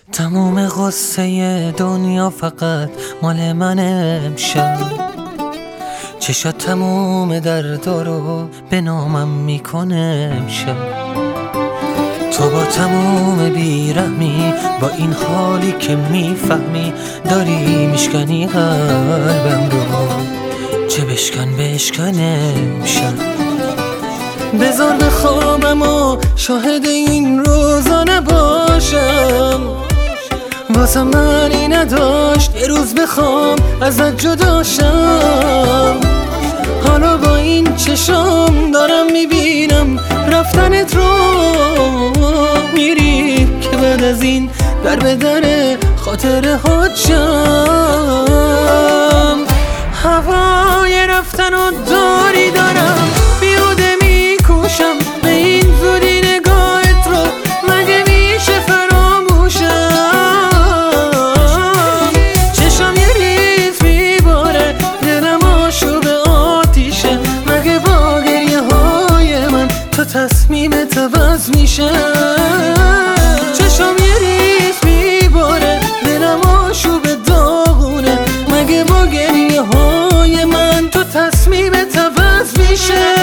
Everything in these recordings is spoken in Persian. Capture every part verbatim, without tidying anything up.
تموم غصه دنیا فقط مال من امشب، چشات تموم درد رو به نامم میکنه امشب. تو با تموم بیرحمی، با این حالی که میفهمی داری میشکنی قلبم رو، چه بشکن بشکن امشب. بذار بخوابم و شاهد این روزا نباشم، واسه معنی نداشت یه روز بخوام ازت جداشم. حالا با این چشام دارم میبینم رفتنت رو، میری که بعد از این در به در خاطره ها جم. هوای رفتن و داری دارم، بیهوده میکوشم به این زودی نگاهت رو، مگه میشه فراموشم؟ چشم یه ریز میباره، دلم آشوب آتیشه، مگه با گریه های من تو تصمیمت عوض میشه؟ چشم یه ریز میباره، دلم آشوب داغونه، مگه با گریه های من تو تصمیمت عوض میشه؟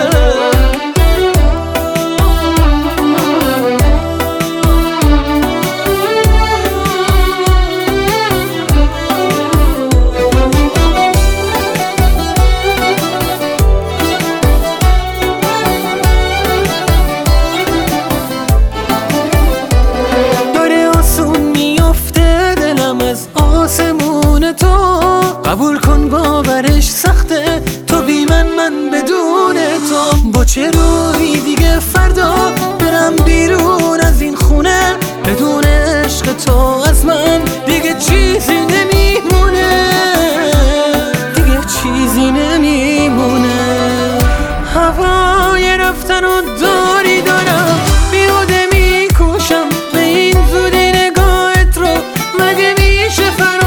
آسمون تو قبول کن باورش سخته، تو بی من من بدون تو. با چه روی دیگه فردا برم بیرون از این خونه، بدون عشق تو از من دیگه چیزی نمیمونه، دیگه چیزی نمیمونه. هوای رفتن و داری دارم، بیهوده میکوشم به این زودی نگاهت رو، مگه میشه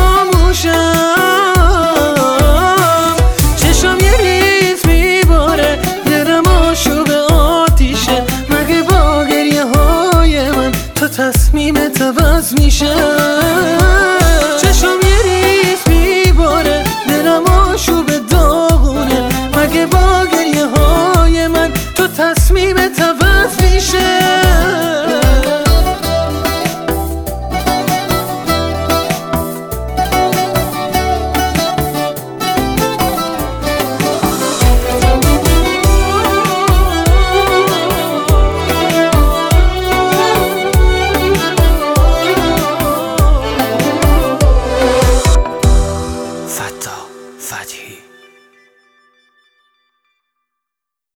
فراموشم؟ چشم یه ریز میباره، دلم آشوب آتیشه، مگه با گریه های من تو تصمیمت عوض میشه؟ چشم یه ریز میباره، دلم آشوب داغونه، مگه با گریه های من تو تصمیمت عوض میشه؟